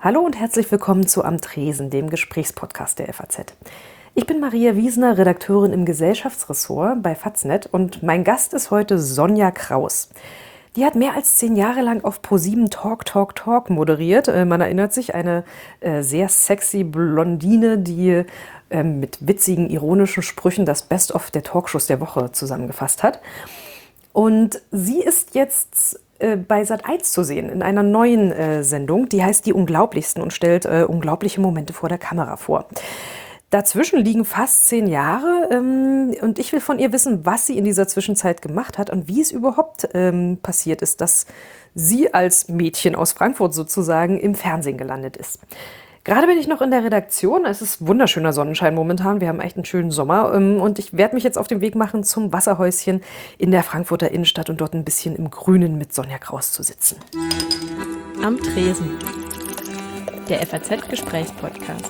Hallo und herzlich willkommen zu Am Tresen, dem Gesprächspodcast der FAZ. Ich bin Maria Wiesner, Redakteurin im Gesellschaftsressort bei Faznet und mein Gast ist heute Sonja Kraus. Die hat mehr als 10 Jahre lang auf ProSieben Talk moderiert. Man erinnert sich, eine sehr sexy Blondine, die mit witzigen, ironischen Sprüchen das Best-of der Talkshows der Woche zusammengefasst hat. Und sie ist jetzt bei Sat.1 zu sehen in einer neuen Sendung, die heißt Die Unglaublichsten und stellt unglaubliche Momente vor der Kamera vor. Dazwischen liegen fast 10 Jahre und ich will von ihr wissen, was sie in dieser Zwischenzeit gemacht hat und wie es überhaupt passiert ist, dass sie als Mädchen aus Frankfurt sozusagen im Fernsehen gelandet ist. Gerade bin ich noch in der Redaktion. Es ist wunderschöner Sonnenschein momentan. Wir haben echt einen schönen Sommer. Und ich werde mich jetzt auf den Weg machen zum Wasserhäuschen in der Frankfurter Innenstadt und dort ein bisschen im Grünen mit Sonja Kraus zu sitzen. Am Tresen, der FAZ-Gesprächspodcast.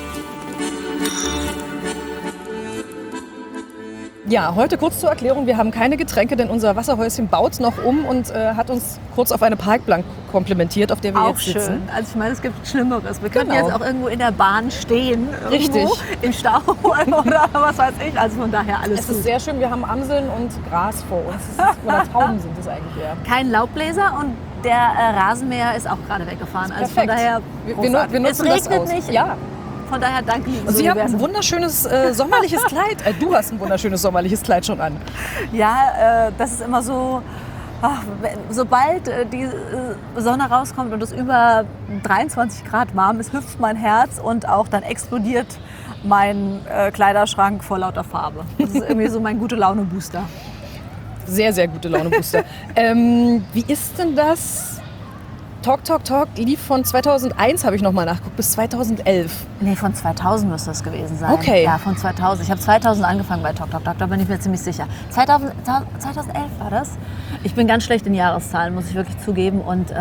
Ja, heute kurz zur Erklärung. Wir haben keine Getränke, denn unser Wasserhäuschen baut noch um und hat uns kurz auf eine Parkbank komplimentiert, auf der wir auch jetzt sitzen. Schön. Also ich meine, es gibt Schlimmeres. Wir könnten Genau. jetzt auch irgendwo in der Bahn stehen. Richtig. Im Stau oder was weiß ich. Also von daher alles Es gut. ist sehr schön, wir haben Amseln und Gras vor uns. Oder Tauben sind es eigentlich eher. Kein Laubbläser und der Rasenmäher ist auch gerade weggefahren. Also von Perfekt. daher Wir nutzen es regnet das aus. nicht. Ja. Von daher danke, liebes Und Sie haben ein Universum. wunderschönes sommerliches Kleid. Du hast ein wunderschönes sommerliches Kleid schon an. Ja, das ist immer so, sobald die Sonne rauskommt und es über 23 Grad warm ist, hüpft mein Herz und auch dann explodiert mein Kleiderschrank vor lauter Farbe. Das ist irgendwie so mein Gute-Laune-Booster. Sehr, sehr gute Laune-Booster. Wie ist denn das? Talk lief von 2001, habe ich nochmal nachgeguckt, bis 2011. Nee, von 2000 müsste es gewesen sein. Okay. Ja, von 2000. Ich habe 2000 angefangen bei Talk, da bin ich mir ziemlich sicher. 2011 war das. Ich bin ganz schlecht in Jahreszahlen, muss ich wirklich zugeben. Und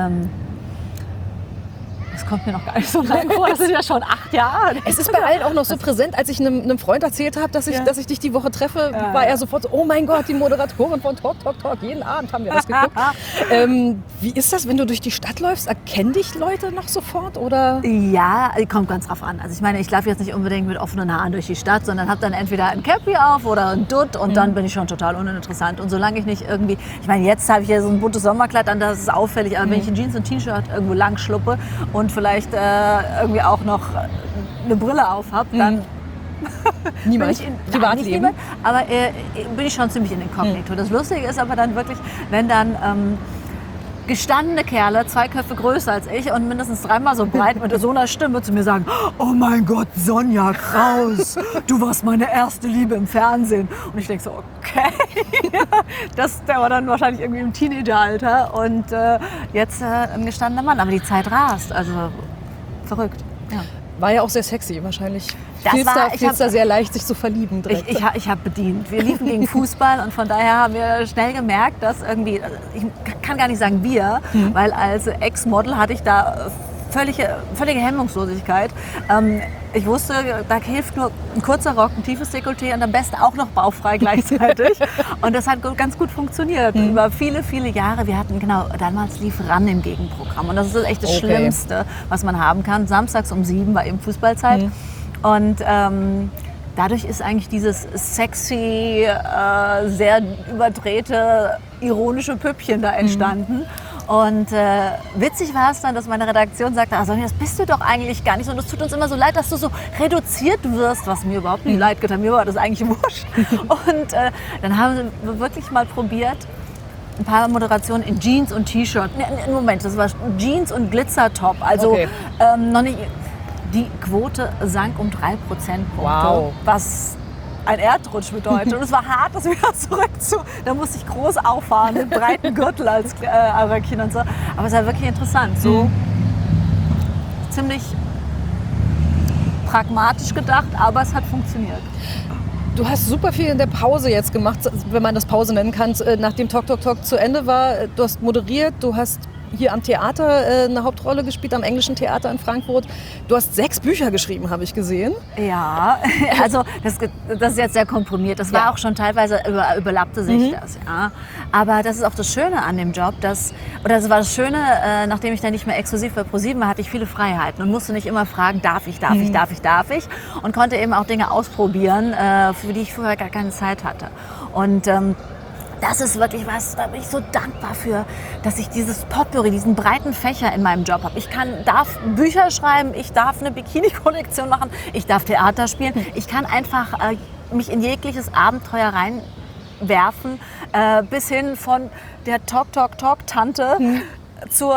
das kommt mir noch gar nicht so lange vor. Das sind ja schon 8 Jahre. Es ist bei allen auch noch so präsent, als ich einem Freund erzählt habe, dass ich dich die Woche treffe, war er sofort so, oh mein Gott, die Moderatorin von Talk. Jeden Abend haben wir das geguckt. Wie ist das, wenn du durch die Stadt läufst? Erkennen dich Leute noch sofort? Oder? Ja, kommt ganz drauf an. Also ich meine, ich laufe jetzt nicht unbedingt mit offenen Haaren durch die Stadt, sondern habe dann entweder ein Cappy auf oder ein Dutt und dann bin ich schon total uninteressant. Und solange ich nicht irgendwie, ich meine, jetzt habe ich ja so ein buntes Sommerkleid an, das ist auffällig, aber wenn ich in Jeans und T-Shirt irgendwo lang schluppe und vielleicht irgendwie auch noch eine Brille auf habe, dann Niemand. bin ich in Privatleben. niemand, aber bin ich schon ziemlich in Inkognito. Das Lustige ist aber dann wirklich, wenn dann gestandene Kerle, 2 Köpfe größer als ich und mindestens 3-mal so breit mit so einer Stimme zu mir sagen, oh mein Gott, Sonja Kraus, du warst meine erste Liebe im Fernsehen. Und ich denke so, okay, der war dann wahrscheinlich irgendwie im Teenageralter und jetzt ein gestandener Mann. Aber die Zeit rast, also verrückt. Ja. War ja auch sehr sexy, wahrscheinlich. Das Fiel's war- da sehr leicht, sich zu verlieben direkt. Ich habe bedient. Wir liefen gegen Fußball und von daher haben wir schnell gemerkt, dass irgendwie, ich kann gar nicht sagen wir, weil als Ex-Model hatte ich da völlige Hemmungslosigkeit. Ich wusste, da hilft nur ein kurzer Rock, ein tiefes Dekolleté und am besten auch noch bauchfrei gleichzeitig. Und das hat ganz gut funktioniert über viele, viele Jahre. Wir hatten, damals lief RAN im Gegenprogramm und das ist echt das Schlimmste, was man haben kann. Samstags um 7 war eben Fußballzeit. Und dadurch ist eigentlich dieses sexy, sehr überdrehte, ironische Püppchen da entstanden. Und witzig war es dann, dass meine Redaktion sagte, Sonja, das bist du doch eigentlich gar nicht so. Und es tut uns immer so leid, dass du so reduziert wirst, was mir überhaupt nicht leid getan. Mir war das eigentlich wurscht. Und dann haben wir wirklich mal probiert, ein paar Moderationen in Jeans und T-Shirt. Moment, das war Jeans und Glitzertop. Also noch nicht... Die Quote sank um 3 Prozentpunkte, Wow. was ein Erdrutsch bedeutet. Und es war hart, das wieder da musste ich groß auffahren, mit breiten Gürtel als Röckchen und so. Aber es war wirklich interessant, so ziemlich pragmatisch gedacht, aber es hat funktioniert. Du hast super viel in der Pause jetzt gemacht, wenn man das Pause nennen kann, nachdem Talk zu Ende war. Du hast moderiert, du hast hier am Theater eine Hauptrolle gespielt, am Englischen Theater in Frankfurt. Du hast 6 Bücher geschrieben, habe ich gesehen. Ja, also das ist jetzt sehr komprimiert. Das war auch schon teilweise überlappte sich das. Ja. Aber das ist auch das Schöne an dem Job, das war das Schöne, nachdem ich dann nicht mehr exklusiv bei ProSieben war, hatte ich viele Freiheiten und musste nicht immer fragen, darf ich? Und konnte eben auch Dinge ausprobieren, für die ich vorher gar keine Zeit hatte. Und das ist wirklich was, da bin ich so dankbar für, dass ich dieses Potpourri, diesen breiten Fächer in meinem Job habe. Ich darf Bücher schreiben, ich darf eine Bikini-Kollektion machen, ich darf Theater spielen. Ich kann einfach mich in jegliches Abenteuer reinwerfen, bis hin von der Talk-Tante zur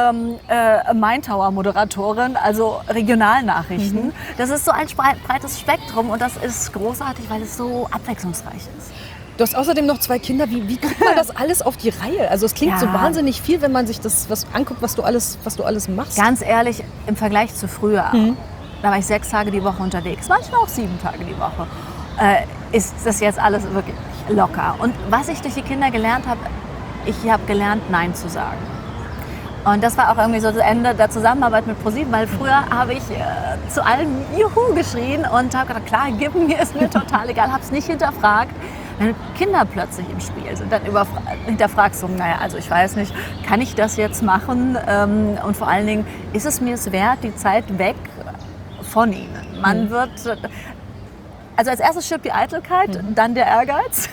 Main-Tower-Moderatorin, also Regionalnachrichten. Das ist so ein breites Spektrum und das ist großartig, weil es so abwechslungsreich ist. Du hast außerdem noch 2 Kinder. Wie kriegt man das alles auf die Reihe? Also es klingt so wahnsinnig viel, wenn man sich das anguckt, was du alles machst. Ganz ehrlich, im Vergleich zu früher, da war ich 6 Tage die Woche unterwegs, manchmal auch 7 Tage die Woche, ist das jetzt alles wirklich locker. Und was ich durch die Kinder gelernt habe, ich habe gelernt, Nein zu sagen. Und das war auch irgendwie so das Ende der Zusammenarbeit mit ProSieben, weil früher habe ich zu allem Juhu geschrien und habe gedacht, klar, gib mir, ist mir total egal, habe es nicht hinterfragt. Wenn Kinder plötzlich im Spiel sind, dann hinterfragst du, naja, also ich weiß nicht, kann ich das jetzt machen? Und vor allen Dingen, ist es mir es wert, die Zeit weg von ihnen? Man wird, also als erstes stirbt die Eitelkeit, dann der Ehrgeiz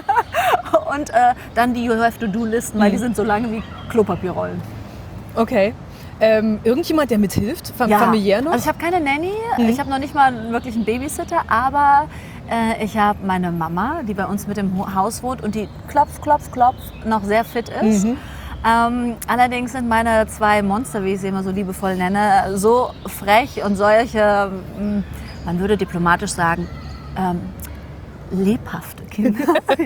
und dann die You-Have-to-Do-Listen, weil die sind so lange wie Klopapierrollen. Okay. Irgendjemand, der mithilft, familiär noch? Also ich habe keine Nanny, ich habe noch nicht mal wirklich einen Babysitter, aber ich habe meine Mama, die bei uns mit dem Haus wohnt und die klopf noch sehr fit ist. Allerdings sind meine 2 Monster, wie ich sie immer so liebevoll nenne, so frech und solche, man würde diplomatisch sagen, lebhafte Kinder.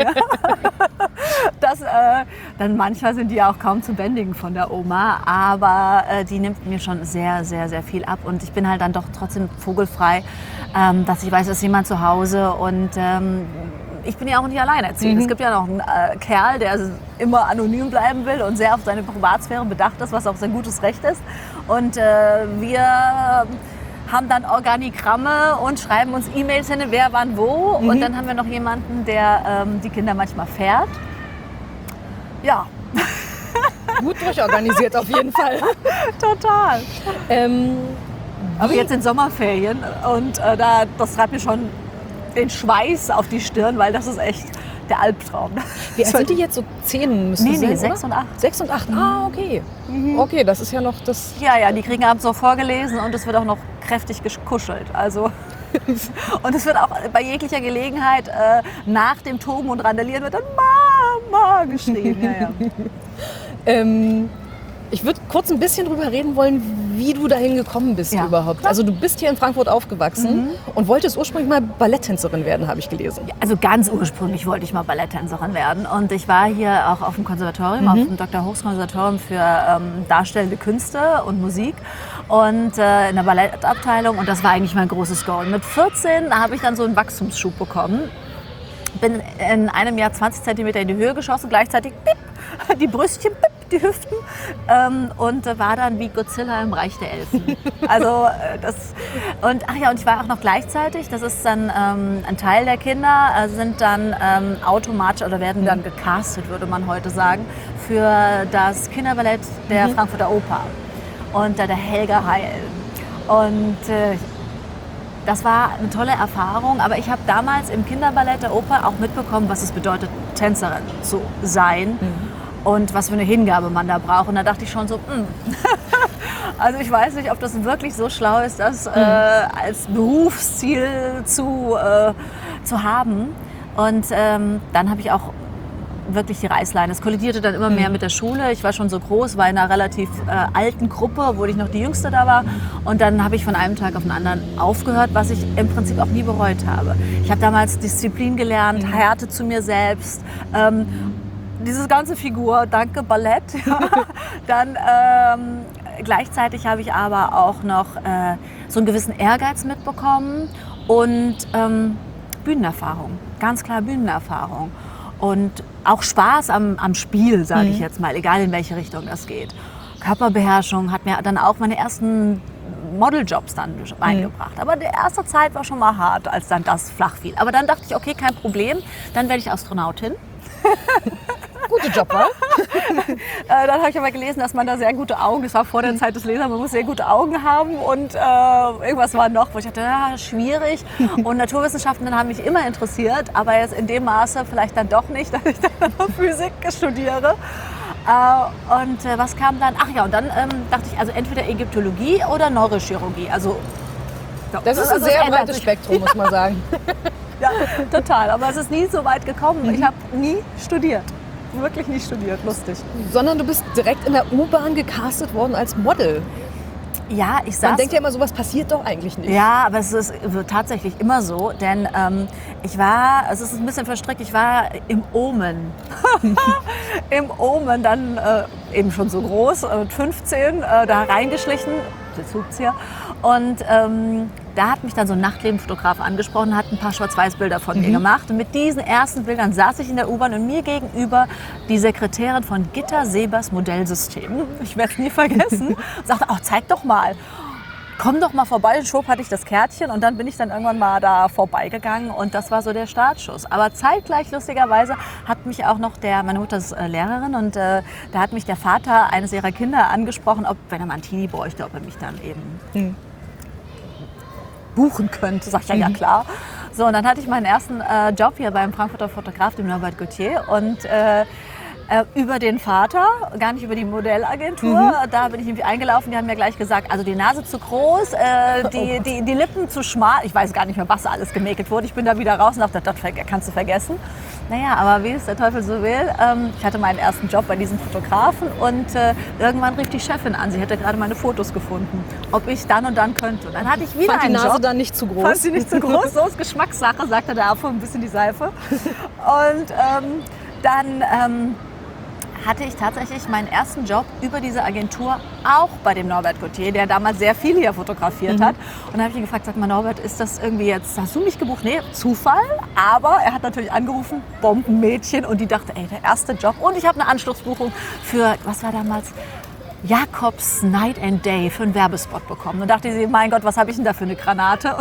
Dann manchmal sind die auch kaum zu bändigen von der Oma, aber die nimmt mir schon sehr, sehr, sehr viel ab und ich bin halt dann doch trotzdem vogelfrei, dass ich weiß, es ist jemand zu Hause und ich bin ja auch nicht alleinerziehend. Es gibt ja noch einen Kerl, der immer anonym bleiben will und sehr auf seine Privatsphäre bedacht ist, was auch sein gutes Recht ist und wir haben dann Organigramme und schreiben uns E-Mails hin, wer wann wo. Und dann haben wir noch jemanden, der die Kinder manchmal fährt. Ja. Gut durchorganisiert auf jeden Fall. Total. Aber jetzt sind Sommerferien und das treibt mir schon den Schweiß auf die Stirn, weil das ist echt der Albtraum. Wie alt sind die jetzt? So 10 müssen Nee, sein, 6 und 8. 6 und 8, okay. Okay, das ist ja noch das... Ja, die kriegen abends noch vorgelesen und es wird auch noch kräftig gekuschelt. Also und es wird auch bei jeglicher Gelegenheit nach dem Toben und Randalieren wird dann Mama geschrien. Ich würde kurz ein bisschen drüber reden wollen, wie du dahin gekommen bist überhaupt. Klar. Also du bist hier in Frankfurt aufgewachsen und wolltest ursprünglich mal Balletttänzerin werden, habe ich gelesen. Ja, also ganz ursprünglich wollte ich mal Balletttänzerin werden und ich war hier auch auf dem Konservatorium, auf dem Dr. Hochs Konservatorium für darstellende Künste und Musik und in der Ballettabteilung und das war eigentlich mein großes Goal. Mit 14 habe ich dann so einen Wachstumsschub bekommen. Bin in einem Jahr 20 cm in die Höhe geschossen, gleichzeitig piep, die Brüstchen, piep, die Hüften und war dann wie Godzilla im Reich der Elfen. Also und ich war auch noch gleichzeitig, das ist dann ein Teil der Kinder, sind dann automatisch oder werden dann gecastet, würde man heute sagen, für das Kinderballett der Frankfurter Oper unter der Helga Heil. Und das war eine tolle Erfahrung, aber ich habe damals im Kinderballett der Oper auch mitbekommen, was es bedeutet, Tänzerin zu sein und was für eine Hingabe man da braucht. Und da dachte ich schon so, also ich weiß nicht, ob das wirklich so schlau ist, das als Berufsziel zu haben. Und dann habe ich auch wirklich die Reißleine. Es kollidierte dann immer mehr mit der Schule. Ich war schon so groß, war in einer relativ alten Gruppe, obwohl ich noch die Jüngste da war. Und dann habe ich von einem Tag auf den anderen aufgehört, was ich im Prinzip auch nie bereut habe. Ich habe damals Disziplin gelernt, Härte zu mir selbst. Diese ganze Figur, danke Ballett. Dann gleichzeitig habe ich aber auch noch so einen gewissen Ehrgeiz mitbekommen und Bühnenerfahrung, ganz klar Bühnenerfahrung. Und auch Spaß am Spiel, sage ich jetzt mal, egal in welche Richtung das geht. Körperbeherrschung hat mir dann auch meine ersten Modeljobs dann eingebracht. Aber die erste Zeit war schon mal hart, als dann das flach fiel. Aber dann dachte ich, okay, kein Problem, dann werde ich Astronautin. Gute Jobwahl. Dann habe ich aber gelesen, dass man da sehr gute Augen, das war vor der Zeit des Lesers, man muss sehr gute Augen haben und irgendwas war noch, wo ich dachte, ja, schwierig. Und Naturwissenschaften dann haben mich immer interessiert, aber jetzt in dem Maße vielleicht dann doch nicht, dass ich dann noch Physik studiere. Was kam dann? Ach ja, und dann dachte ich, also entweder Ägyptologie oder Neurochirurgie. Also, Das ist ein sehr breites Spektrum, muss man sagen. Ja, total. Aber es ist nie so weit gekommen. Ich habe nie studiert. Wirklich nie studiert. Lustig. Sondern du bist direkt in der U-Bahn gecastet worden als Model. Ja, ich saß... Man denkt ja immer, sowas passiert doch eigentlich nicht. Ja, aber es ist tatsächlich immer so, denn ich war, es ist ein bisschen verstrickt, ich war im Omen. Im Omen, dann eben schon so groß, 15, da reingeschlichen, jetzt hupt's hier. Und da hat mich dann so ein Nachtlebenfotograf angesprochen, hat ein paar Schwarz-Weiß-Bilder von mir gemacht. Und mit diesen ersten Bildern saß ich in der U-Bahn und mir gegenüber die Sekretärin von Gitta Sebers Modellsystem. Ich werde es nie vergessen. Und sagte, oh, zeig doch mal. Komm doch mal vorbei. Und schwupp hatte ich das Kärtchen und dann bin ich dann irgendwann mal da vorbeigegangen und das war so der Startschuss. Aber zeitgleich, lustigerweise, hat mich auch noch meine Mutter ist Lehrerin und da hat mich der Vater eines ihrer Kinder angesprochen, wenn er mal einen Teenie bräuchte, ob er mich dann eben buchen könnte. Sag ich, ja klar. So, und dann hatte ich meinen ersten Job hier beim Frankfurter Fotograf, dem Norbert Gauthier und über den Vater, gar nicht über die Modellagentur. Da bin ich irgendwie eingelaufen, die haben mir gleich gesagt, also die Nase zu groß, die Lippen zu schmal. Ich weiß gar nicht mehr, was alles gemäkelt wurde. Ich bin da wieder raus und dachte, das kannst du vergessen. Naja, aber wie es der Teufel so will, ich hatte meinen ersten Job bei diesem Fotografen und irgendwann rief die Chefin an, sie hätte gerade meine Fotos gefunden, ob ich dann und dann könnte. Und dann hatte ich wieder einen Job. Fand die Nase dann nicht zu groß? Fand sie nicht zu groß, so ist Geschmackssache, sagte der Affe, ein bisschen die Seife. Und dann hatte ich tatsächlich meinen ersten Job über diese Agentur auch bei dem Norbert Gauthier, der damals sehr viel hier fotografiert hat. Und dann habe ich ihn gefragt, sag mal Norbert, ist das irgendwie jetzt, hast du mich gebucht? Nee, Zufall. Aber er hat natürlich angerufen, Bombenmädchen. Und die dachte, ey, der erste Job. Und ich habe eine Anschlussbuchung für, was war damals? Jakobs Night and Day für einen Werbespot bekommen. Und dachte sie, mein Gott, was habe ich denn da für eine Granate?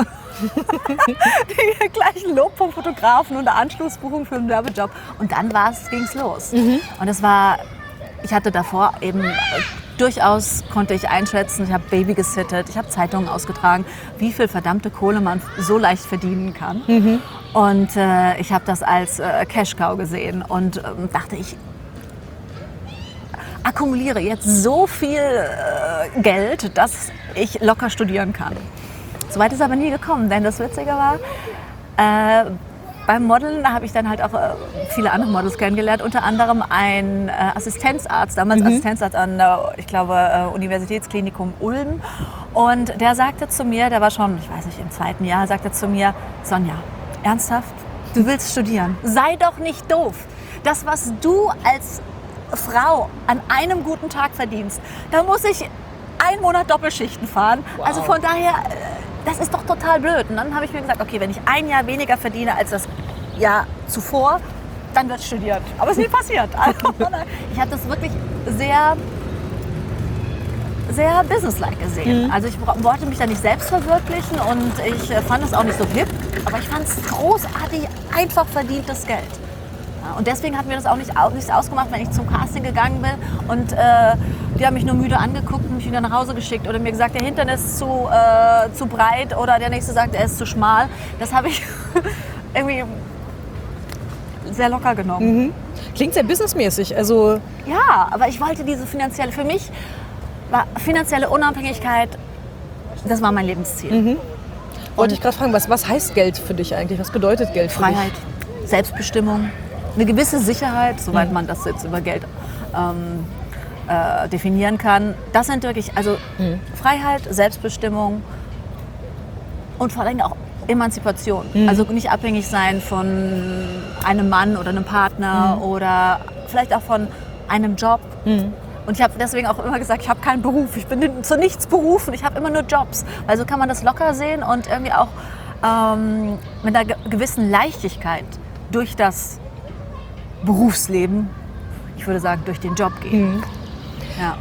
Den gleichen Lob vom Fotografen und eine Anschlussbuchung für einen Werbejob. Und dann ging es los. Und ich hatte davor eben, durchaus konnte ich einschätzen, ich habe Baby gesittet, ich habe Zeitungen ausgetragen, wie viel verdammte Kohle man so leicht verdienen kann. Und ich habe das als Cash-Cow gesehen und dachte, ich akkumuliere jetzt so viel Geld, dass ich locker studieren kann. Soweit ist aber nie gekommen, denn das Witzige war, beim Modeln habe ich dann halt auch viele andere Models kennengelernt, unter anderem ein Assistenzarzt, damals Assistenzarzt an der, ich glaube, Universitätsklinikum Ulm. Und der sagte zu mir, der war schon, ich weiß nicht, im 2. Jahr, sagte zu mir, Sonja, ernsthaft, du willst studieren, sei doch nicht doof. Das, was du als Frau an einem guten Tag verdienst, da muss ich 1 Monat Doppelschichten fahren. Wow. Also von daher, das ist doch total blöd. Und dann habe ich mir gesagt, okay, wenn ich 1 Jahr weniger verdiene als das Jahr zuvor, dann wird studiert. Aber es ist nie passiert. Also, ich habe das wirklich sehr, sehr businesslike gesehen. Also ich wollte mich da nicht selbst verwirklichen und ich fand es auch nicht so hip, aber ich fand es großartig, einfach verdientes Geld. Und deswegen hat mir das auch nichts ausgemacht, wenn ich zum Casting gegangen bin und die haben mich nur müde angeguckt und mich wieder nach Hause geschickt oder mir gesagt, der Hintern ist zu breit oder der nächste sagt, er ist zu schmal. Das habe ich irgendwie sehr locker genommen. Klingt sehr businessmäßig. Also ja, aber ich wollte für mich war finanzielle Unabhängigkeit, das war mein Lebensziel. Wollte ich gerade fragen, was heißt Geld für dich eigentlich? Was bedeutet Geld für dich? Freiheit, Selbstbestimmung. Eine gewisse Sicherheit, soweit man das jetzt über Geld definieren kann. Das sind wirklich, also Freiheit, Selbstbestimmung und vor allem auch Emanzipation. Also nicht abhängig sein von einem Mann oder einem Partner oder vielleicht auch von einem Job. Und ich habe deswegen auch immer gesagt, ich habe keinen Beruf, ich bin zu nichts berufen, ich habe immer nur Jobs. Weil so kann man das locker sehen und irgendwie auch mit einer gewissen Leichtigkeit durch das Berufsleben, ich würde sagen, durch den Job gehen. Ja.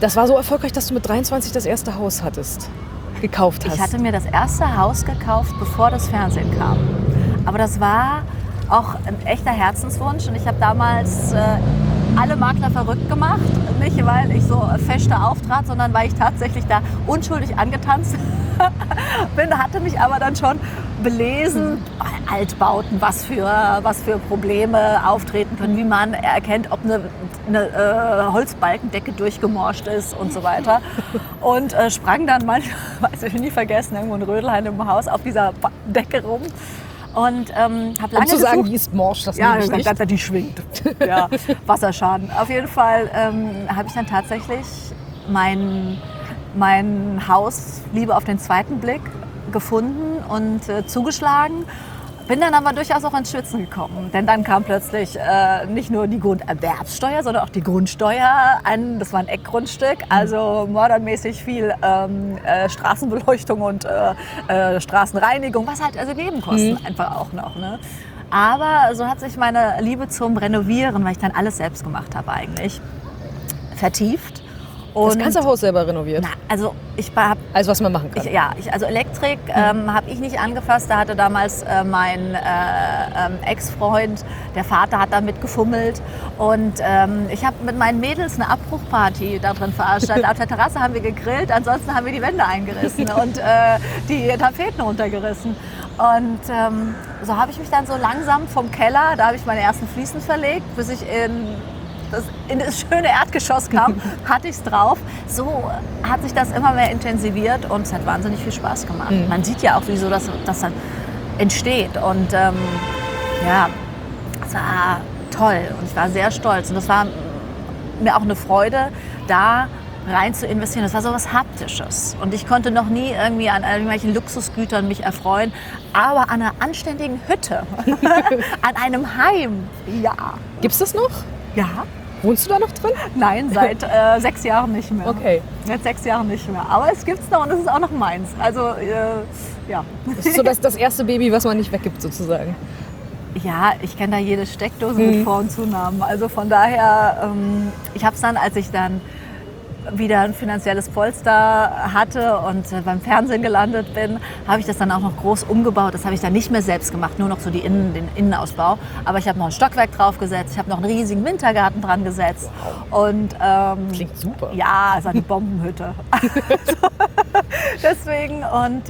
Das war so erfolgreich, dass du mit 23 das erste Haus gekauft hast. Ich hatte mir das erste Haus gekauft, bevor das Fernsehen kam. Aber das war auch ein echter Herzenswunsch und ich habe damals alle Makler verrückt gemacht. Nicht, weil ich so fester auftrat, sondern weil ich tatsächlich da unschuldig angetanzt bin, hatte mich aber dann schon belesen, Altbauten, was für Probleme auftreten können, wie man erkennt, ob eine Holzbalkendecke durchgemorscht ist und so weiter. Und sprang dann manchmal, weiß ich nie vergessen, irgendwo in Rödelheim im Haus auf dieser Decke rum. Und habe lange zu sagen, gesucht. die ist morsch, das Ja, nehme ich nicht. die schwingt. Ja, Wasserschaden. Auf jeden Fall habe ich dann tatsächlich mein Haus Liebe auf den zweiten Blick gefunden und zugeschlagen. Bin dann aber durchaus auch ins Schwitzen gekommen, denn dann kam plötzlich nicht nur die Grunderwerbssteuer, sondern auch die Grundsteuer. Das war ein Eckgrundstück, also modernmäßig viel Straßenbeleuchtung und Straßenreinigung, was halt also Nebenkosten einfach auch noch. Ne? Aber so hat sich meine Liebe zum Renovieren, weil ich dann alles selbst gemacht habe eigentlich, vertieft. Das ganze Haus selber renoviert? Na, also ich habe... Also was man machen kann? Also Elektrik habe ich nicht angefasst. Da hatte damals mein Ex-Freund, der Vater hat damit gefummelt. Und ich habe mit meinen Mädels eine Abbruchparty da drin veranstaltet. Auf der Terrasse haben wir gegrillt, ansonsten haben wir die Wände eingerissen und die Tapeten runtergerissen. Und so habe ich mich dann so langsam vom Keller, da habe ich meine ersten Fliesen verlegt, bis ich in das schöne Erdgeschoss kam, hatte ich es drauf. So hat sich das immer mehr intensiviert und es hat wahnsinnig viel Spaß gemacht. Man sieht ja auch, wieso das dann entsteht. Und es war toll und ich war sehr stolz. Und das war mir auch eine Freude, da rein zu investieren. Das war so was Haptisches. Und ich konnte noch nie irgendwie an irgendwelchen Luxusgütern mich erfreuen, aber an einer anständigen Hütte, an einem Heim, ja. Gibt's das noch? Ja. Wohnst du da noch drin? Nein, seit 6 Jahren nicht mehr. Okay. Seit 6 Jahren nicht mehr. Aber es gibt's noch und es ist auch noch meins. Also, ja. Das ist so das erste Baby, was man nicht weggibt, sozusagen. Ja, ich kenne da jede Steckdose mit Vor- und Zunahmen. Also von daher, ich habe es dann, als ich dann wieder ein finanzielles Polster hatte und beim Fernsehen gelandet bin, habe ich das dann auch noch groß umgebaut. Das habe ich dann nicht mehr selbst gemacht, nur noch so den Innenausbau. Aber ich habe noch ein Stockwerk draufgesetzt, ich habe noch einen riesigen Wintergarten dran gesetzt. Und, klingt super. Ja, es war eine Bombenhütte. Deswegen und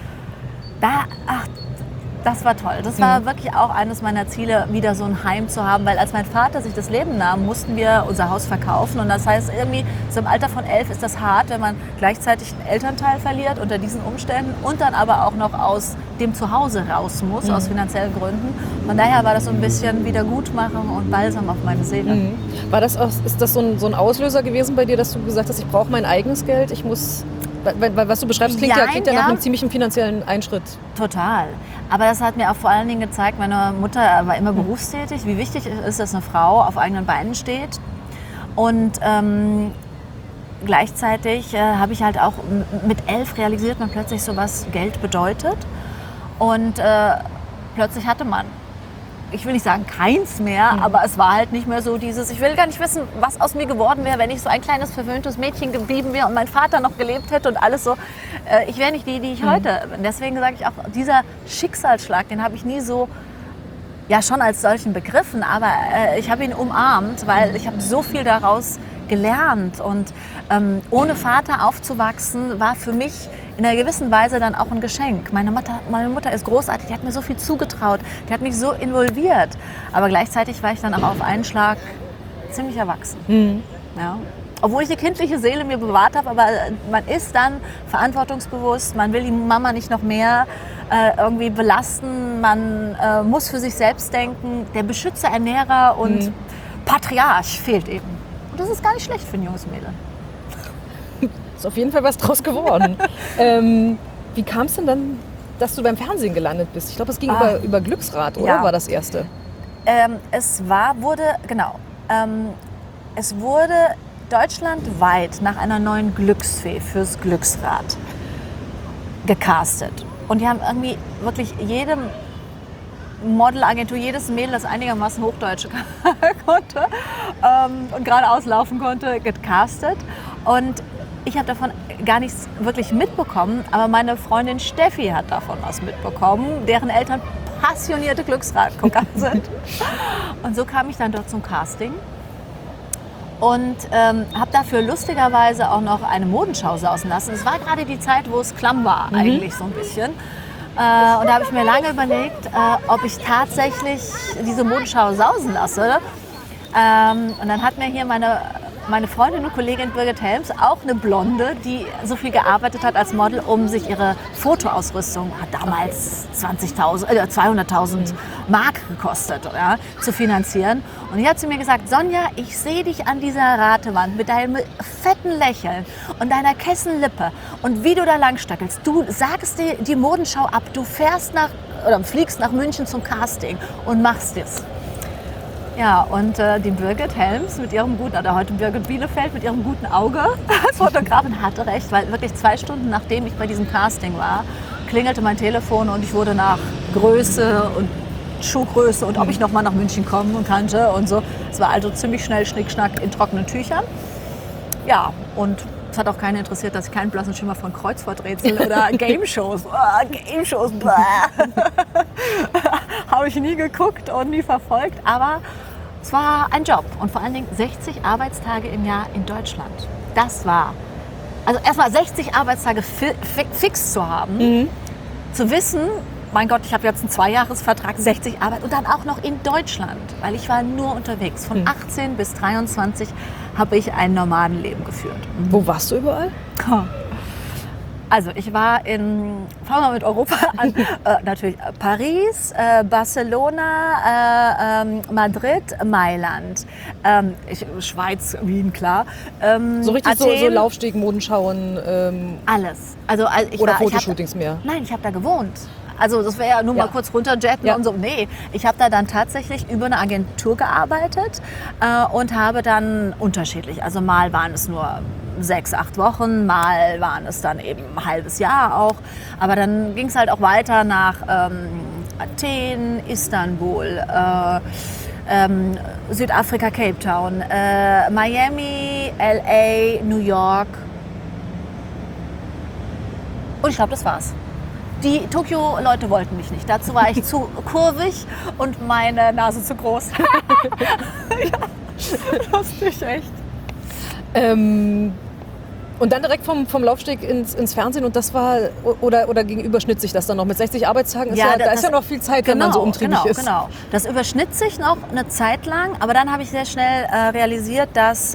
das war toll. Das war wirklich auch eines meiner Ziele, wieder so ein Heim zu haben. Weil als mein Vater sich das Leben nahm, mussten wir unser Haus verkaufen. Und das heißt, irgendwie so im Alter von 11 ist das hart, wenn man gleichzeitig einen Elternteil verliert unter diesen Umständen und dann aber auch noch aus dem Zuhause raus muss, aus finanziellen Gründen. Von daher war das so ein bisschen Wiedergutmachung und Balsam auf meine Seele. Ist das so ein Auslöser gewesen bei dir, dass du gesagt hast, ich brauche mein eigenes Geld, ich muss... Weil was du beschreibst, klingt ja nach einem ziemlichen finanziellen Einschritt. Total. Aber das hat mir auch vor allen Dingen gezeigt, meine Mutter war immer berufstätig, wie wichtig es ist, dass eine Frau auf eigenen Beinen steht. Und gleichzeitig habe ich halt auch mit 11 realisiert man plötzlich so, was Geld bedeutet. Und plötzlich hatte man, ich will nicht sagen keins mehr, aber es war halt nicht mehr so dieses, ich will gar nicht wissen, was aus mir geworden wäre, wenn ich so ein kleines verwöhntes Mädchen geblieben wäre und mein Vater noch gelebt hätte und alles so. Ich wäre nicht die ich heute bin. Deswegen sage ich auch, dieser Schicksalsschlag, den habe ich nie so, ja schon als solchen begriffen, aber ich habe ihn umarmt, weil ich habe so viel daraus gelernt und ohne Vater aufzuwachsen war für mich in einer gewissen Weise dann auch ein Geschenk. Meine Mutter ist großartig, die hat mir so viel zugetraut, die hat mich so involviert. Aber gleichzeitig war ich dann auch auf einen Schlag ziemlich erwachsen. Ja. Obwohl ich die kindliche Seele mir bewahrt habe, aber man ist dann verantwortungsbewusst, man will die Mama nicht noch mehr irgendwie belasten, man muss für sich selbst denken. Der Beschützer, Ernährer und Patriarch fehlt eben. Und das ist gar nicht schlecht für ein junges Mädel. Ist auf jeden Fall was draus geworden. Wie kam es denn dann, dass du beim Fernsehen gelandet bist? Ich glaube, es ging über Glücksrad, oder? Ja. War das erste? Es wurde deutschlandweit nach einer neuen Glücksfee fürs Glücksrad gecastet. Und die haben irgendwie wirklich jedem Modelagentur, jedes Mädel, das einigermaßen Hochdeutsch konnte und gerade auslaufen konnte, gecastet. Und ich habe davon gar nichts wirklich mitbekommen, aber meine Freundin Steffi hat davon was mitbekommen, deren Eltern passionierte Glücksradgucker sind. Und so kam ich dann dort zum Casting und habe dafür lustigerweise auch noch eine Modenschau sausen lassen. Es war gerade die Zeit, wo es klamm war, eigentlich so ein bisschen. Und da habe ich mir lange überlegt, ob ich tatsächlich diese Modenschau sausen lasse. Und dann hat mir hier meine Freundin und Kollegin Birgit Helms, auch eine Blonde, die so viel gearbeitet hat als Model, um sich ihre Fotoausrüstung, hat damals 200.000 Mark gekostet, ja, zu finanzieren. Und die hat zu mir gesagt, Sonja, ich sehe dich an dieser Ratewand mit deinem fetten Lächeln und deiner Kessenlippe und wie du da langstöckelst. Du sagst dir die Modenschau ab, du fliegst nach München zum Casting und machst es. Ja, und die Birgit Helms mit ihrem guten, oder heute Birgit Bielefeld mit ihrem guten Auge als Fotografin hatte recht, weil wirklich 2 Stunden nachdem ich bei diesem Casting war, klingelte mein Telefon und ich wurde nach Größe und Schuhgröße und ob ich nochmal nach München kommen konnte und so. Es war also ziemlich schnell Schnickschnack in trockenen Tüchern. Ja, und es hat auch keinen interessiert, dass ich keinen blassen Schimmer von Kreuzworträtsel oder Game-Shows. Game-Shows, habe ich nie geguckt und nie verfolgt, aber es war ein Job und vor allen Dingen 60 Arbeitstage im Jahr in Deutschland. Das war, also erstmal 60 Arbeitstage fix zu haben, zu wissen, mein Gott, ich habe jetzt einen 2-Jahres-Vertrag, 60 Arbeit und dann auch noch in Deutschland, weil ich war nur unterwegs. Von 18 bis 23 habe ich ein Nomadenleben geführt. Wo warst du überall? Also ich war fangen wir mit Europa an, natürlich Paris, Barcelona, Madrid, Mailand, Schweiz, Wien, klar. So richtig Athen, so Laufsteg, Modenschauen? alles. Also, oder Fotoshootings mehr? Nein, ich habe da gewohnt. Also das wäre ja nur mal kurz runterjetten und so. Nee, ich habe da dann tatsächlich über eine Agentur gearbeitet und habe dann unterschiedlich, also mal waren es nur 6, 8 Wochen, mal waren es dann eben ein halbes Jahr auch. Aber dann ging es halt auch weiter nach Athen, Istanbul, Südafrika, Cape Town, Miami, LA, New York. Und ich glaube, das war's. Die Tokio-Leute wollten mich nicht. Dazu war ich zu kurvig und meine Nase zu groß. Ja, lustig, echt. Und dann direkt vom Laufsteg ins Fernsehen und das war, oder gegenüberschnitt sich das dann noch mit 60 Arbeitstagen? Da ist ja noch viel Zeit, wenn man so umtriebig ist. Genau. Das überschnitt sich noch eine Zeit lang, aber dann habe ich sehr schnell realisiert, dass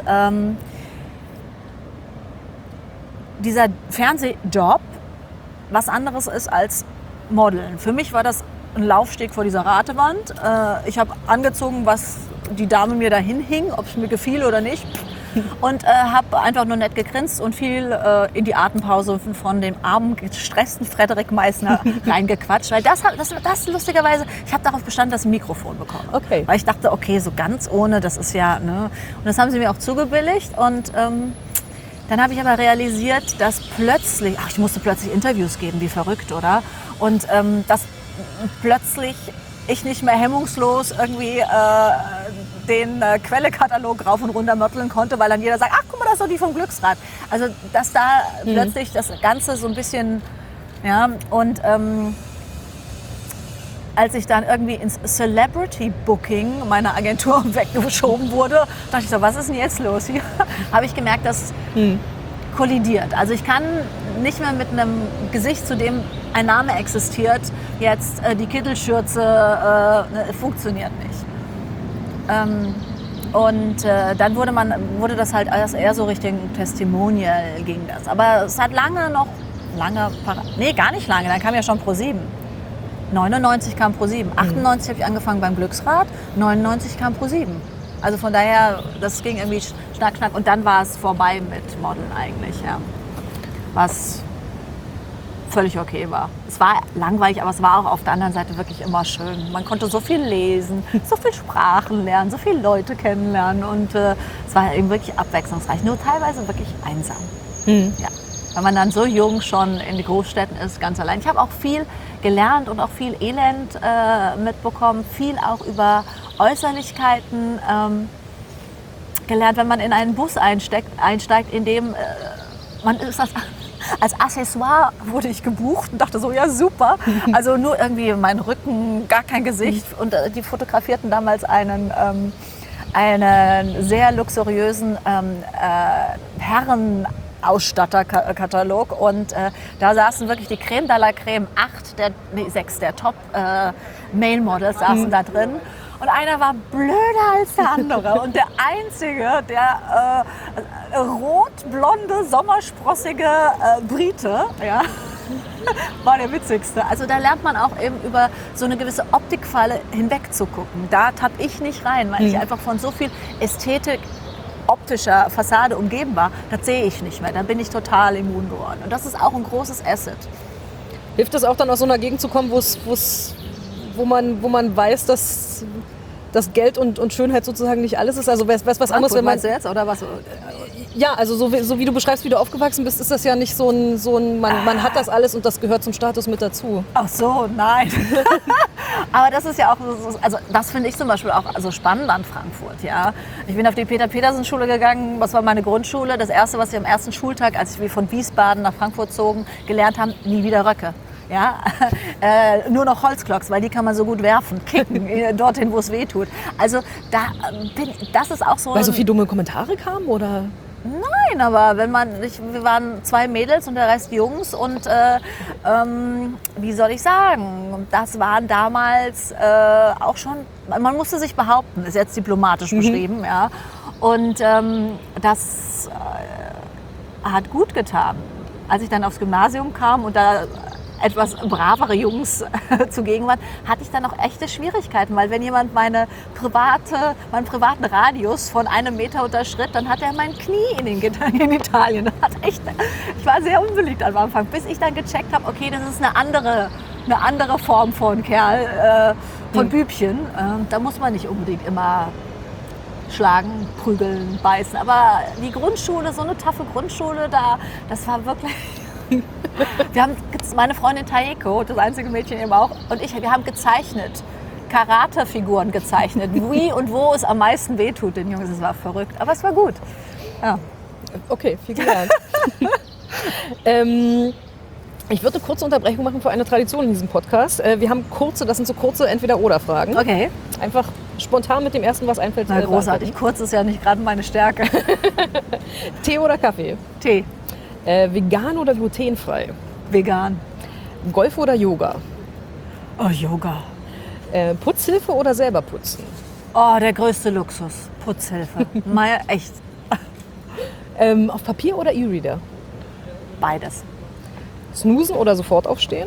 dieser Fernsehjob was anderes ist als Modeln. Für mich war das ein Laufsteg vor dieser Ratewand. Ich habe angezogen, was die Dame mir dahin hing, ob es mir gefiel oder nicht. Und habe einfach nur nett gegrinst und viel in die Atempause von dem armen, gestressten Frederik Meissner reingequatscht. Weil das lustigerweise, ich habe darauf bestanden, dass ich ein Mikrofon bekomme. Okay. Weil ich dachte, okay, so ganz ohne, das ist ja, ne. Und das haben sie mir auch zugebilligt. Und dann habe ich aber realisiert, dass ich musste plötzlich Interviews geben, wie verrückt, oder? Und dass plötzlich ich nicht mehr hemmungslos irgendwie den Quellekatalog rauf und runter mörteln konnte, weil dann jeder sagt, ach guck mal, das ist doch die vom Glücksrad. Also dass da plötzlich das Ganze so ein bisschen, ja, und als ich dann irgendwie ins Celebrity Booking meiner Agentur weggeschoben wurde, dachte ich so, was ist denn jetzt los hier? Habe ich gemerkt, dass kollidiert. Also ich kann nicht mehr mit einem Gesicht, zu dem ein Name existiert, jetzt die Kittelschürze funktioniert nicht. Und dann wurde das halt eher so Richtung Testimonial ging das. Aber es hat gar nicht lange, dann kam ja schon Pro7. 99 kam Pro7, 98 habe ich angefangen beim Glücksrad, 99 kam Pro7. Also von daher, das ging irgendwie schnack, schnack und dann war es vorbei mit Modeln eigentlich, ja. Was völlig okay war. Es war langweilig, aber es war auch auf der anderen Seite wirklich immer schön. Man konnte so viel lesen, so viel Sprachen lernen, so viele Leute kennenlernen und es war eben wirklich abwechslungsreich, nur teilweise wirklich einsam. Ja. Weil man dann so jung schon in die Großstädten ist, ganz allein. Ich habe auch viel gelernt und auch viel Elend mitbekommen, viel auch über Äußerlichkeiten gelernt, wenn man in einen Bus einsteigt, in dem man ist als Accessoire wurde ich gebucht und dachte so, ja super. Also nur irgendwie mein Rücken, gar kein Gesicht. Und die fotografierten damals einen sehr luxuriösen Herrenausstatterkatalog. Und da saßen wirklich die Creme de la Creme, 6 der Top-Male-Models saßen da drin. Und einer war blöder als der andere. Und der Einzige, der rot-blonde, sommersprossige Brite, ja, war der witzigste. Also da lernt man auch eben über so eine gewisse Optikfalle hinweg zu gucken. Da tapp ich nicht rein, weil ich einfach von so viel Ästhetik optischer Fassade umgeben war. Das sehe ich nicht mehr. Da bin ich total immun geworden. Und das ist auch ein großes Asset. Hilft es auch dann aus so einer Gegend zu kommen, wo man weiß, dass Geld und Schönheit sozusagen nicht alles ist? Also was anderes, wenn man jetzt oder was? Ja, also so wie du beschreibst, wie du aufgewachsen bist, ist das ja nicht so ein man hat das alles und das gehört zum Status mit dazu. Ach so, nein. Aber das ist ja auch, also das finde ich zum Beispiel auch also spannend an Frankfurt. Ja. Ich bin auf die Peter-Petersen-Schule gegangen, das war meine Grundschule. Das Erste, was wir am ersten Schultag, als wir von Wiesbaden nach Frankfurt zogen, gelernt haben, nie wieder Röcke. Ja, nur noch Holzklocks, weil die kann man so gut werfen, kicken, dorthin, wo es weh tut. Also das ist auch so... Weil so viele dumme Kommentare kamen, oder? Nein, aber wir waren 2 Mädels und der Rest Jungs und wie soll ich sagen, das waren damals auch schon, man musste sich behaupten, ist jetzt diplomatisch beschrieben, ja. Und das hat gut getan. Als ich dann aufs Gymnasium kam und da etwas bravere Jungs zugegen waren, hatte ich dann auch echte Schwierigkeiten, weil wenn jemand meinen privaten Radius von 1 Meter unterschritt, dann hat er mein Knie in den Genitalien. Ich war sehr unbeliebt am Anfang, bis ich dann gecheckt habe, okay, das ist eine andere Form von Kerl, von Bübchen. Da muss man nicht unbedingt immer schlagen, prügeln, beißen. Aber die Grundschule, so eine taffe Grundschule, das war wirklich... Meine Freundin Taeko, das einzige Mädchen eben auch, und wir haben gezeichnet, Karate-Figuren gezeichnet, wie und wo es am meisten wehtut den Jungs. Es war verrückt, aber es war gut. Ja. Okay, viel gelernt. Ich würde eine kurze Unterbrechung machen für eine Tradition in diesem Podcast. Wir haben das sind so kurze Entweder-Oder-Fragen. Okay. Einfach spontan mit dem ersten, was einfällt. Na, großartig. Kurz ist ja nicht gerade meine Stärke. Tee oder Kaffee? Tee. Vegan oder glutenfrei? Vegan. Golf oder Yoga? Oh, Yoga. Putzhilfe oder selber putzen? Oh, der größte Luxus. Putzhilfe. Mal echt. Auf Papier oder E-Reader? Beides. Snoozen oder sofort aufstehen?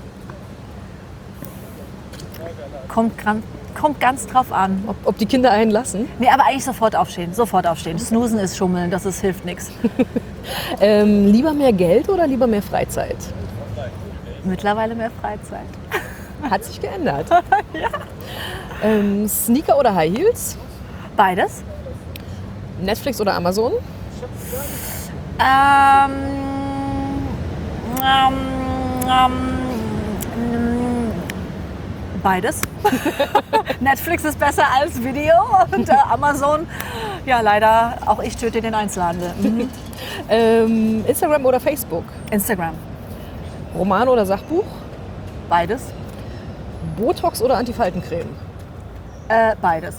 Kommt ganz drauf an. Ob die Kinder einen lassen? Nee, aber eigentlich sofort aufstehen. Sofort aufstehen. Snoozen ist Schummeln, hilft nichts. Lieber mehr Geld oder lieber mehr Freizeit? Mittlerweile mehr Freizeit. Hat sich geändert. Ja. Sneaker oder High Heels? Beides. Netflix oder Amazon? Beides. Netflix ist besser als Video und Amazon, ja leider, auch ich töte den Einzelhandel. Instagram oder Facebook? Instagram. Roman oder Sachbuch? Beides. Botox oder Antifaltencreme? Beides.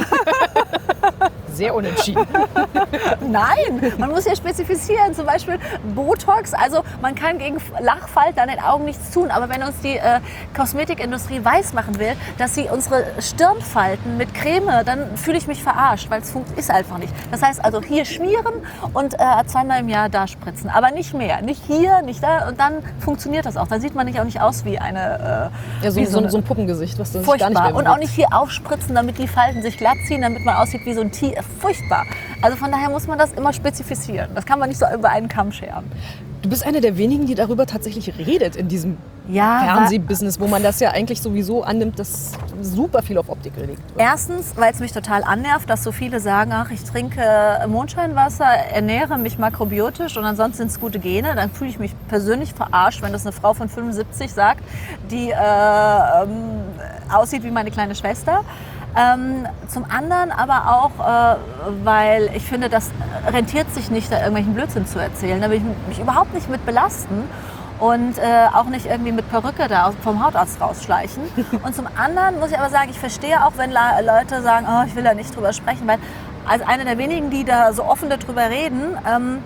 Sehr unentschieden. Nein, man muss ja spezifizieren. Zum Beispiel Botox. Also man kann gegen Lachfalten an den Augen nichts tun. Aber wenn uns die Kosmetikindustrie weismachen will, dass sie unsere Stirnfalten mit Creme, dann fühle ich mich verarscht, weil es ist einfach nicht. Das heißt also hier schmieren und 2-mal im Jahr da spritzen. Aber nicht mehr. Nicht hier, nicht da. Und dann funktioniert das auch. Dann sieht man nicht auch nicht aus wie eine... so ein Puppengesicht, was das furchtbar. Gar nicht mehr bewegt. Und auch nicht hier aufspritzen, damit die Falten sich glatt ziehen, damit man aussieht wie so ein Tier. Furchtbar. Also von daher muss man das immer spezifizieren. Das kann man nicht so über einen Kamm scheren. Du bist eine der wenigen, die darüber tatsächlich redet in diesem Fernsehbusiness, wo man das ja eigentlich sowieso annimmt, dass super viel auf Optik gelegt wird. Erstens, weil es mich total annervt, dass so viele sagen, ach, ich trinke Mondscheinwasser, ernähre mich makrobiotisch und ansonsten sind es gute Gene. Dann fühle ich mich persönlich verarscht, wenn das eine Frau von 75 sagt, die aussieht wie meine kleine Schwester. Zum anderen aber auch, weil ich finde, das rentiert sich nicht, da irgendwelchen Blödsinn zu erzählen. Da will ich mich überhaupt nicht mit belasten und auch nicht irgendwie mit Perücke da vom Hautarzt rausschleichen. Und zum anderen muss ich aber sagen, ich verstehe auch, wenn Leute sagen, oh, ich will da nicht drüber sprechen, weil als eine der wenigen, die da so offen darüber reden,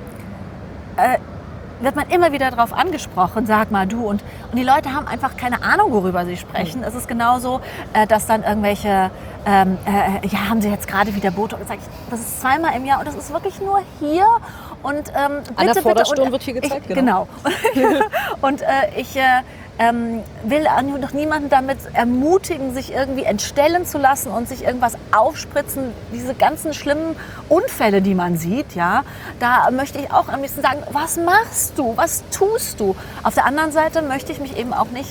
wird man immer wieder darauf angesprochen, sag mal du. Und die Leute haben einfach keine Ahnung, worüber sie sprechen. Es ist genauso, dass dann irgendwelche, haben sie jetzt gerade wieder Botox gesagt, das ist 2-mal im Jahr und das ist wirklich nur hier. Und, bitte, An der Vorderstirn wird hier gezeigt, genau. Und ich will doch niemanden damit ermutigen, sich irgendwie entstellen zu lassen und sich irgendwas aufspritzen. Diese ganzen schlimmen Unfälle, die man sieht, ja, da möchte ich auch am liebsten sagen, was machst du, was tust du? Auf der anderen Seite möchte ich mich eben auch nicht,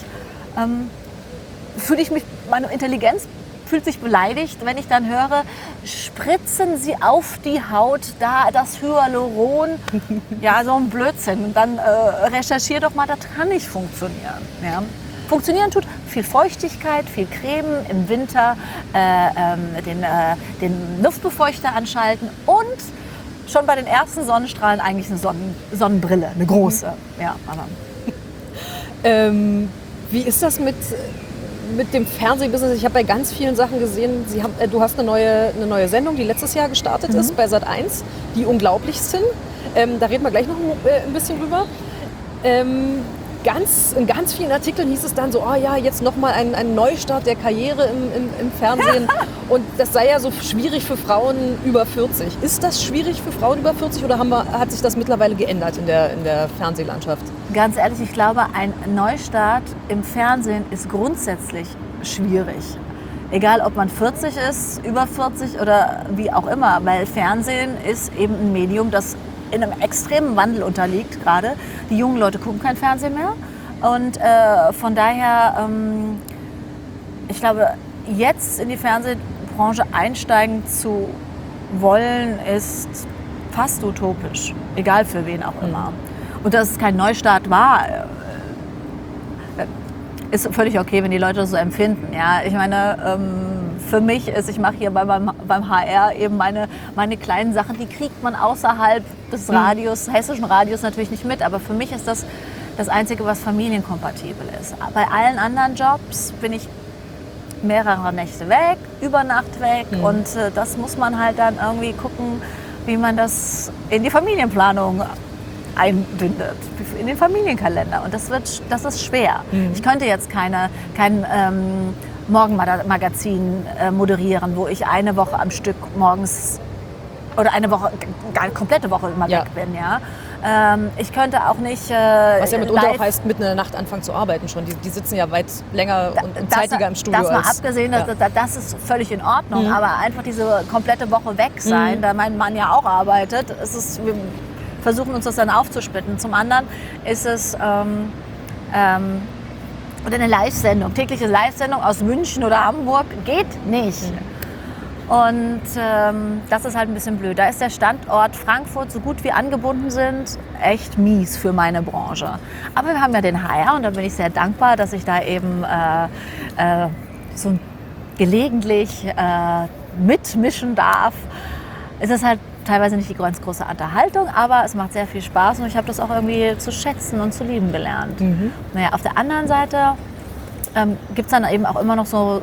meine Intelligenz fühlt sich beleidigt, wenn ich dann höre, spritzen Sie auf die Haut da das Hyaluron. Ja, so ein Blödsinn. Und dann recherchier doch mal, das kann nicht funktionieren. Ja. Funktionieren tut viel Feuchtigkeit, viel Creme im Winter, den Luftbefeuchter anschalten und schon bei den ersten Sonnenstrahlen eigentlich eine Sonnenbrille, eine große. Ja, aber. Wie ist das mit dem Fernsehbusiness? Ich habe bei ganz vielen Sachen gesehen, du hast eine neue Sendung, die letztes Jahr gestartet ist bei Sat.1, die unglaublich sind. Da reden wir gleich noch ein bisschen drüber. In ganz vielen Artikeln hieß es dann so, oh ja, jetzt nochmal ein Neustart der Karriere im Fernsehen. Und das sei ja so schwierig für Frauen über 40. Ist das schwierig für Frauen über 40 oder hat sich das mittlerweile geändert in der Fernsehlandschaft? Ganz ehrlich, ich glaube, ein Neustart im Fernsehen ist grundsätzlich schwierig. Egal, ob man 40 ist, über 40 oder wie auch immer. Weil Fernsehen ist eben ein Medium, das in einem extremen Wandel unterliegt gerade. Die jungen Leute gucken kein Fernsehen mehr. Und von daher, ich glaube, jetzt in die Fernsehbranche einsteigen zu wollen, ist fast utopisch. Egal für wen auch immer. Und dass es kein Neustart war, ist völlig okay, wenn die Leute das so empfinden. Ja, ich meine, für mich ist, ich mache hier beim HR eben meine kleinen Sachen, die kriegt man außerhalb des Radios, hessischen Radios natürlich nicht mit, aber für mich ist das Einzige, was familienkompatibel ist. Bei allen anderen Jobs bin ich mehrere Nächte weg, über Nacht weg und das muss man halt dann irgendwie gucken, wie man das in die Familienplanung einbindet, in den Familienkalender. Und das ist schwer. Ich könnte jetzt kein Morgenmagazin moderieren, wo ich eine Woche am Stück morgens oder eine komplette Woche immer weg bin. Ja? Ich könnte auch nicht was ja mitunter auch heißt, mitten in der Nacht anfangen zu arbeiten schon. Die sitzen ja weit länger und zeitiger im Studio. Das mal abgesehen, das ist völlig in Ordnung. Aber einfach diese komplette Woche weg sein, da mein Mann ja auch arbeitet, wir versuchen uns das dann aufzusplitten. Zum anderen ist es eine Live-Sendung, tägliche Live-Sendung aus München oder Hamburg, geht nicht. Und das ist halt ein bisschen blöd. Da ist der Standort Frankfurt, so gut wie angebunden sind, echt mies für meine Branche. Aber wir haben ja den HR und da bin ich sehr dankbar, dass ich da eben so gelegentlich mitmischen darf. Es ist halt teilweise nicht die ganz große Unterhaltung, aber es macht sehr viel Spaß und ich habe das auch irgendwie zu schätzen und zu lieben gelernt. Naja, auf der anderen Seite gibt es dann eben auch immer noch so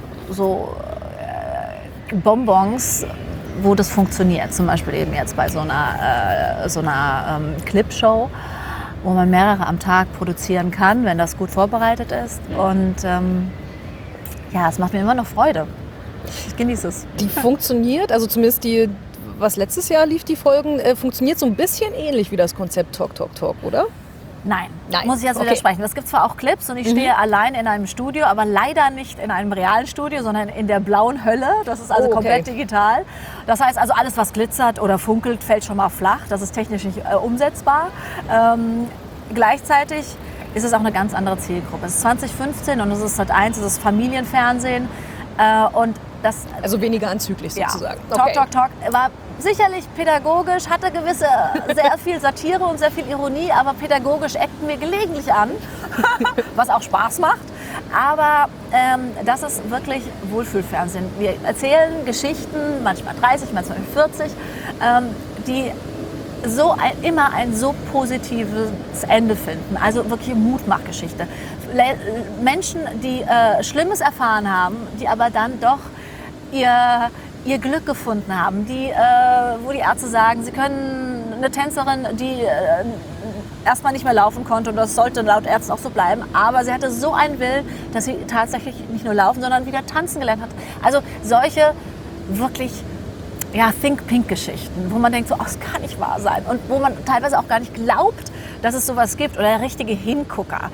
Bonbons, wo das funktioniert. Zum Beispiel eben jetzt bei so einer Clipshow, wo man mehrere am Tag produzieren kann, wenn das gut vorbereitet ist. Und es macht mir immer noch Freude. Ich genieße es. Die funktioniert, also zumindest was letztes Jahr lief, die Folgen, funktioniert so ein bisschen ähnlich wie das Konzept Talk, Talk, Talk, oder? Nein, muss ich jetzt widersprechen. Es gibt zwar auch Clips und ich stehe allein in einem Studio, aber leider nicht in einem realen Studio, sondern in der blauen Hölle. Das ist also komplett digital. Das heißt also, alles, was glitzert oder funkelt, fällt schon mal flach. Das ist technisch nicht umsetzbar. Gleichzeitig ist es auch eine ganz andere Zielgruppe. Es ist 2015 und es ist Sat.1, es ist Familienfernsehen. Und das, also weniger anzüglich sozusagen. Talk war sicherlich pädagogisch, hatte sehr viel Satire und sehr viel Ironie, aber pädagogisch eckten wir gelegentlich an, was auch Spaß macht. Aber das ist wirklich Wohlfühlfernsehen. Wir erzählen Geschichten, manchmal 30, manchmal 40, die immer ein so positives Ende finden. Also wirklich eine Mutmachgeschichte. Menschen, die Schlimmes erfahren haben, die aber dann doch ihr Glück gefunden haben. Wo die Ärzte sagen, sie können eine Tänzerin, die erstmal nicht mehr laufen konnte, und das sollte laut Ärzten auch so bleiben, aber sie hatte so einen Willen, dass sie tatsächlich nicht nur laufen, sondern wieder tanzen gelernt hat. Also solche wirklich Think Pink-Geschichten, wo man denkt, so, das kann nicht wahr sein, und wo man teilweise auch gar nicht glaubt, dass es sowas gibt, oder richtige Hingucker.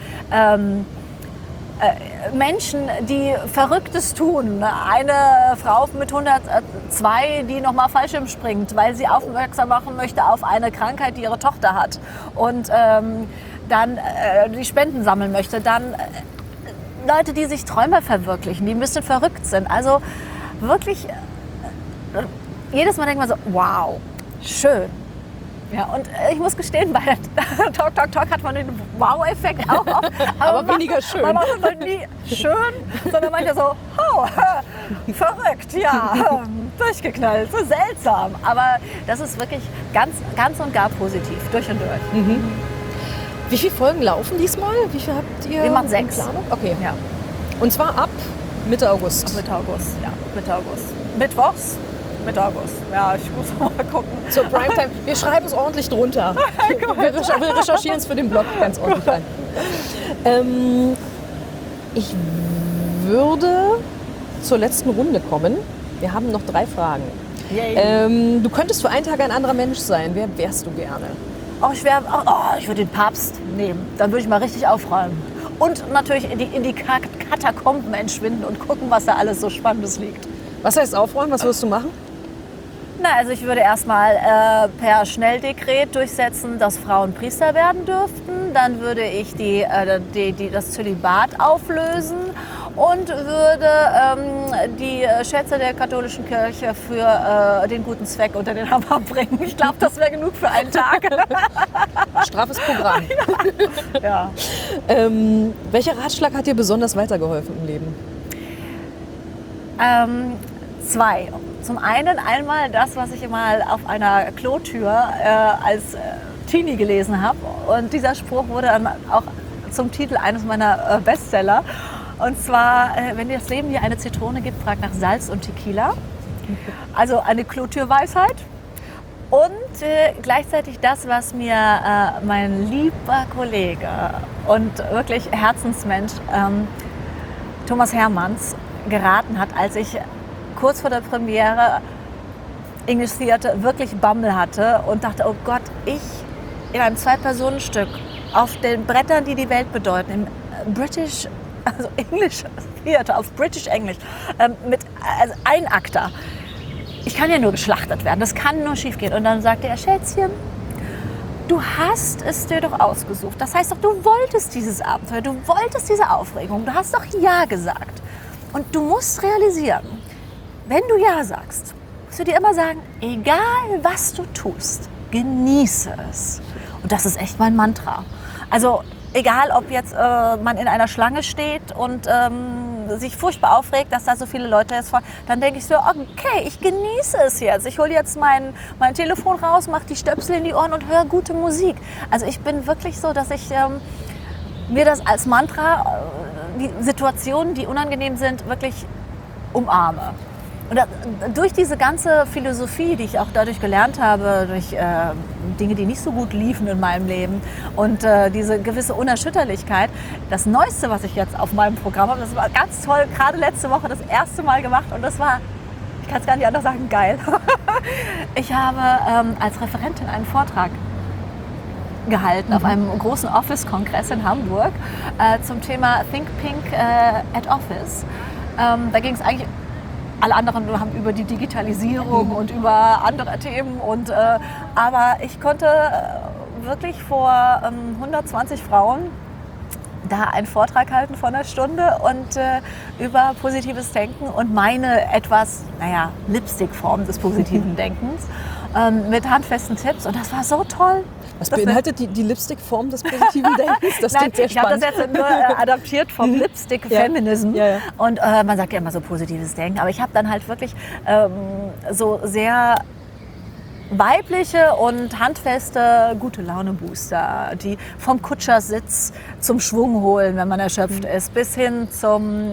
Menschen, die Verrücktes tun. Eine Frau mit 102, die nochmal Fallschirm springt, weil sie aufmerksam machen möchte auf eine Krankheit, die ihre Tochter hat, und dann die Spenden sammeln möchte. Dann Leute, die sich Träume verwirklichen, die ein bisschen verrückt sind. Also wirklich, jedes Mal denkt man so, wow, schön. Ja, und ich muss gestehen, bei Talk, Talk, Talk hat man den Wow-Effekt auch oft. Aber weniger schön. Man macht es nie schön, sondern manchmal so, verrückt, durchgeknallt, so seltsam. Aber das ist wirklich ganz und gar positiv, durch und durch. Mhm. Wie viele Folgen laufen diesmal? Wie viel habt ihr? Wir machen 6. Planung? Okay. Ja. Und zwar ab Mitte August. Mitte August, ja. Mitte August. Mittwochs? Mitte August. Ja, ich muss mal gucken. Zur Primetime. Wir schreiben es ordentlich drunter. Wir recherchieren es für den Blog ganz ordentlich rein. Ich würde zur letzten Runde kommen. Wir haben noch 3 Fragen. Du könntest für einen Tag ein anderer Mensch sein. Wer wärst du gerne? Ich würde den Papst nehmen. Dann würde ich mal richtig aufräumen. Und natürlich in die Katakomben entschwinden und gucken, was da alles so Spannendes liegt. Was heißt aufräumen? Was wirst du machen? Also ich würde erstmal per Schnelldekret durchsetzen, dass Frauen Priester werden dürften. Dann würde ich das Zölibat auflösen und würde die Schätze der katholischen Kirche für den guten Zweck unter den Hammer bringen. Ich glaube, das wäre genug für einen Tag. Straffes Programm. Ja. Welcher Ratschlag hat dir besonders weitergeholfen im Leben? 2. Zum einen einmal das, was ich mal auf einer Klotür als Teenie gelesen habe. Und dieser Spruch wurde dann auch zum Titel eines meiner Bestseller. Und zwar, wenn dir das Leben dir eine Zitrone gibt, frag nach Salz und Tequila. Also eine Klotürweisheit. Und gleichzeitig das, was mir mein lieber Kollege und wirklich Herzensmensch Thomas Hermanns geraten hat, als ich kurz vor der Premiere English Theatre wirklich Bammel hatte und dachte, oh Gott, ich in einem 2-Personen-Stück auf den Brettern, die die Welt bedeuten, im English Theatre, auf British English, mit Einakter. Ich kann ja nur geschlachtet werden, das kann nur schief gehen. Und dann sagte er, Schätzchen, du hast es dir doch ausgesucht. Das heißt doch, du wolltest dieses Abenteuer, du wolltest diese Aufregung, du hast doch Ja gesagt. Und du musst realisieren, wenn du Ja sagst, musst du dir immer sagen, egal was du tust, genieße es. Und das ist echt mein Mantra. Also egal, ob jetzt man in einer Schlange steht und sich furchtbar aufregt, dass da so viele Leute jetzt fahren, dann denke ich so, okay, ich genieße es jetzt. Ich hole jetzt mein Telefon raus, mache die Stöpsel in die Ohren und höre gute Musik. Also ich bin wirklich so, dass ich mir das als Mantra, die Situationen, die unangenehm sind, wirklich umarme. Und durch diese ganze Philosophie, die ich auch dadurch gelernt habe, durch Dinge, die nicht so gut liefen in meinem Leben und diese gewisse Unerschütterlichkeit, das Neueste, was ich jetzt auf meinem Programm habe, das war ganz toll, gerade letzte Woche das erste Mal gemacht und das war, ich kann es gar nicht anders sagen, geil. Ich habe als Referentin einen Vortrag gehalten auf einem großen Office-Kongress in Hamburg zum Thema Think Pink at Office. Da ging es eigentlich, alle anderen haben über die Digitalisierung und über andere Themen. Aber ich konnte wirklich vor 120 Frauen da einen Vortrag halten von einer Stunde und über positives Denken und meine etwas, Lipstick-Form des positiven Denkens mit handfesten Tipps. Und das war so toll. Was beinhaltet die Lipstick-Form des positiven Denkens? Das klingt sehr spannend. Ich habe das jetzt nur adaptiert vom Lipstick-Feminism. Ja. Und man sagt ja immer so positives Denken. Aber ich habe dann halt wirklich so sehr weibliche und handfeste Gute-Laune-Booster, die vom Kutschersitz zum Schwung holen, wenn man erschöpft ist, bis hin zum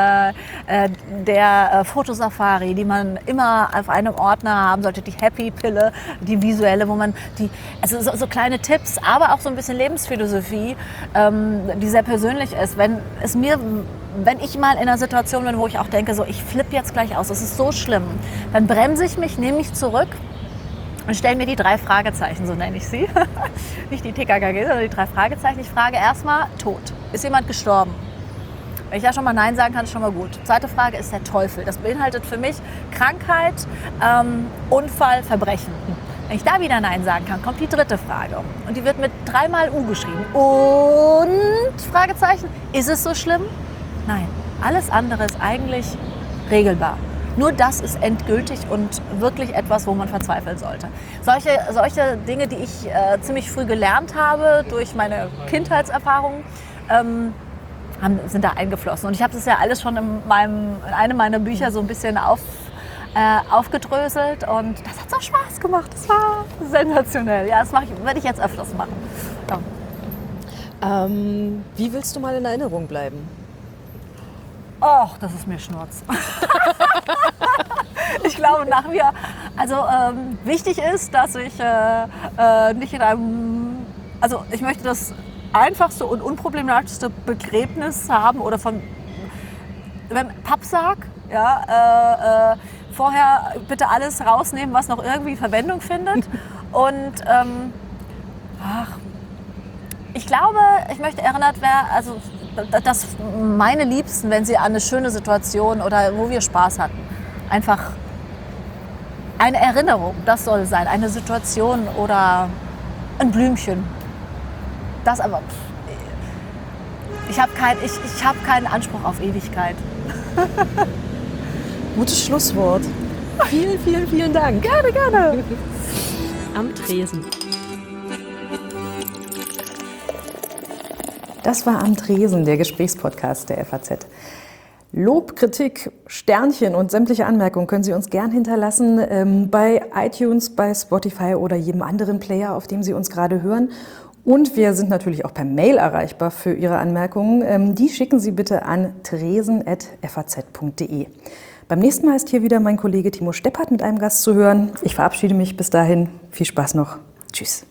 der Fotosafari, die man immer auf einem Ordner haben sollte, die Happy-Pille, die visuelle, wo man also so kleine Tipps, aber auch so ein bisschen Lebensphilosophie, die sehr persönlich ist. Wenn ich mal in einer Situation bin, wo ich auch denke, so ich flippe jetzt gleich aus, das ist so schlimm, dann bremse ich mich, nehme mich zurück und stelle mir die 3 Fragezeichen, so nenne ich sie. Nicht die TKKG, sondern die 3 Fragezeichen. Ich frage erstmal, Tod. Ist jemand gestorben? Wenn ich da schon mal Nein sagen kann, ist schon mal gut. Zweite Frage ist der Teufel. Das beinhaltet für mich Krankheit, Unfall, Verbrechen. Wenn ich da wieder Nein sagen kann, kommt die 3. Frage. Und die wird mit 3-mal U geschrieben. Und, Fragezeichen, ist es so schlimm? Nein. Alles andere ist eigentlich regelbar. Nur das ist endgültig und wirklich etwas, wo man verzweifeln sollte. Solche Dinge, die ich ziemlich früh gelernt habe durch meine Kindheitserfahrungen, sind da eingeflossen. Und ich habe das ja alles schon in einem meiner Bücher so ein bisschen aufgedröselt. Und das hat so Spaß gemacht. Das war sensationell. Ja, das werde ich jetzt öfters machen. Ja. Wie willst du mal in Erinnerung bleiben? Och, das ist mir Schnurz. Ich glaube nach mir, also wichtig ist, dass ich nicht in einem, also ich möchte das einfachste und unproblematischste Begräbnis haben oder von Pappsarg, ja, vorher bitte alles rausnehmen, was noch irgendwie Verwendung findet und ich glaube, ich möchte erinnert werden, also dass meine Liebsten, wenn sie an eine schöne Situation oder wo wir Spaß hatten, einfach eine Erinnerung, das soll sein, eine Situation oder ein Blümchen. Das aber, ich habe keinen Anspruch auf Ewigkeit. Gutes Schlusswort. Vielen, vielen, vielen Dank. Gerne, gerne. Am Tresen. Das war Am Tresen, der Gesprächspodcast der FAZ. Lob, Kritik, Sternchen und sämtliche Anmerkungen können Sie uns gern hinterlassen bei iTunes, bei Spotify oder jedem anderen Player, auf dem Sie uns gerade hören. Und wir sind natürlich auch per Mail erreichbar für Ihre Anmerkungen. Die schicken Sie bitte an tresen@faz.de. Beim nächsten Mal ist hier wieder mein Kollege Timo Steppert mit einem Gast zu hören. Ich verabschiede mich bis dahin. Viel Spaß noch. Tschüss.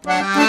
Tschüss.